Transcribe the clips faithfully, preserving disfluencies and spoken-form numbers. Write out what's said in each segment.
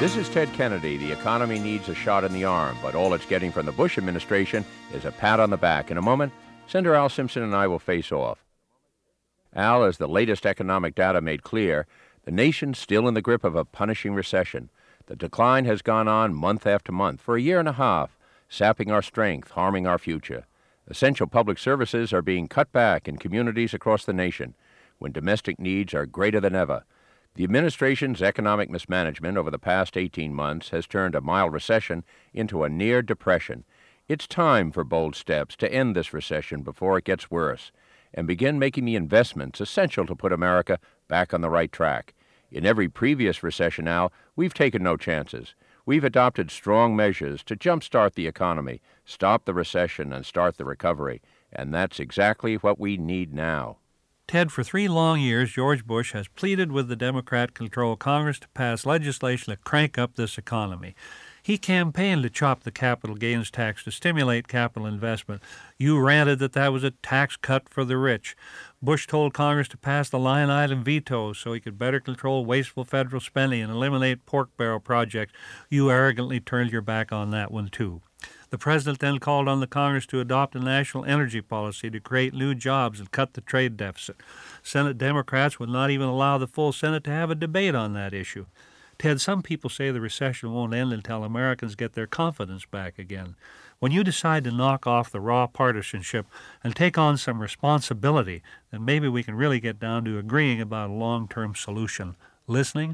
This is Ted Kennedy. The economy needs a shot in the arm, but all it's getting from the Bush administration is a pat on the back. In a moment, Senator Al Simpson and I will face off. Al, as the latest economic data made clear, the nation's still in the grip of a punishing recession. The decline has gone on month after month for a year and a half, sapping our strength, harming our future. Essential public services are being cut back in communities across the nation when domestic needs are greater than ever. The administration's economic mismanagement over the past eighteen months has turned a mild recession into a near depression. It's time for bold steps to end this recession before it gets worse and begin making the investments essential to put America back on the right track. In every previous recession, Al, we've taken no chances. We've adopted strong measures to jumpstart the economy, stop the recession, and start the recovery. And that's exactly what we need now. Ted, for three long years, George Bush has pleaded with the Democrat-controlled Congress to pass legislation to crank up this economy. He campaigned to chop the capital gains tax to stimulate capital investment. You ranted that that was a tax cut for the rich. Bush told Congress to pass the line-item veto so he could better control wasteful federal spending and eliminate pork barrel projects. You arrogantly turned your back on that one, too. The president then called on the Congress to adopt a national energy policy to create new jobs and cut the trade deficit. Senate Democrats would not even allow the full Senate to have a debate on that issue. Ted, some people say the recession won't end until Americans get their confidence back again. When you decide to knock off the raw partisanship and take on some responsibility, then maybe we can really get down to agreeing about a long-term solution. Listening?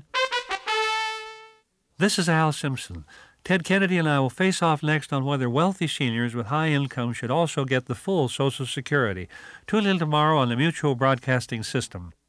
This is Al Simpson. Ted Kennedy and I will face off next on whether wealthy seniors with high income should also get the full Social Security. Tune in tomorrow on the Mutual Broadcasting System.